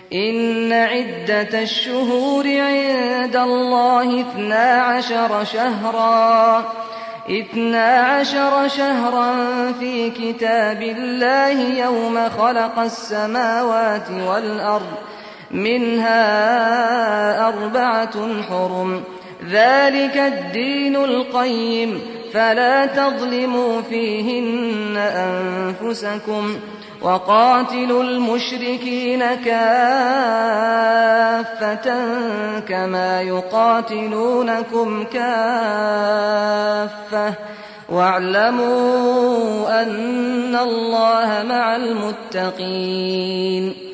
إن عدة الشهور عند الله 12 شهرا في كتاب الله يوم خلق السماوات والأرض منها 4 حرم ذلك الدين القيم فلا تظلموا فيهن أنفسكم وقاتلوا المشركين كافة كما يقاتلونكم كافة واعلموا أن الله مع المتقين